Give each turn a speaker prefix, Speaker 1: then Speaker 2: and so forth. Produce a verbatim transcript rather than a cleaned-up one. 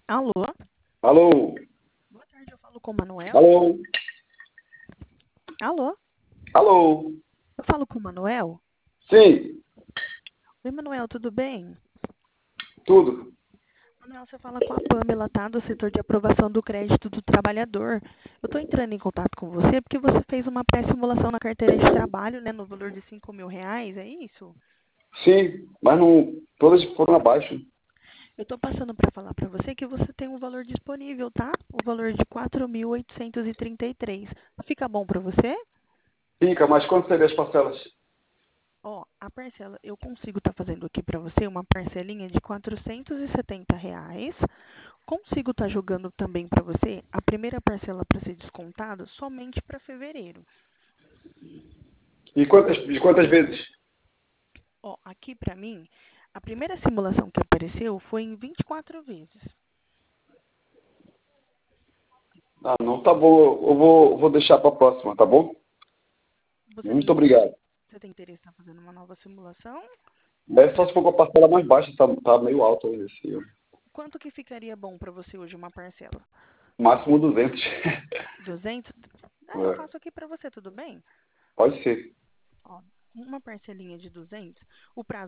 Speaker 1: Alô?
Speaker 2: Alô?
Speaker 1: Boa tarde, eu falo com o Manuel.
Speaker 2: Alô?
Speaker 1: Alô?
Speaker 2: Alô?
Speaker 1: Eu falo com o Manuel?
Speaker 2: Sim,
Speaker 1: Oi, Manuel, tudo bem?
Speaker 2: tudo.
Speaker 1: Manuel, você fala com a Pamela, tá? Do setor de aprovação do crédito do trabalhador. Eu tô entrando em contato com você porque você fez uma pré-simulação na carteira de trabalho, né? No valor de cinco mil reais, é isso?
Speaker 2: Sim, mas não, todas foram abaixo.
Speaker 1: Eu tô passando para falar para você que você tem um valor disponível, tá? O valor de quatro mil oitocentos e trinta e três. Fica bom para você?
Speaker 2: Fica, mas quanto seria as parcelas?
Speaker 1: Ó, a parcela, eu consigo estar fazendo aqui para você uma parcelinha de quatrocentos e setenta reais. Consigo estar jogando também para você a primeira parcela para ser descontada somente para fevereiro.
Speaker 2: E quantas, de quantas vezes?
Speaker 1: Ó, aqui para mim, a primeira simulação que apareceu foi em vinte e quatro vezes.
Speaker 2: Ah, não, tá bom. Eu vou, vou deixar para a próxima, tá bom?
Speaker 1: Você tem
Speaker 2: Muito
Speaker 1: interesse,
Speaker 2: obrigado.
Speaker 1: você tem interesse em estar fazendo uma nova simulação?
Speaker 2: É só se for com a parcela mais baixa, tá, tá meio alto aí esse ano.
Speaker 1: Quanto que ficaria bom para você hoje uma parcela?
Speaker 2: Máximo duzentos.
Speaker 1: duzentos? Ah, eu
Speaker 2: É,
Speaker 1: faço aqui para você, tudo bem?
Speaker 2: pode ser.
Speaker 1: Ó, uma parcelinha de duzentos, o prazo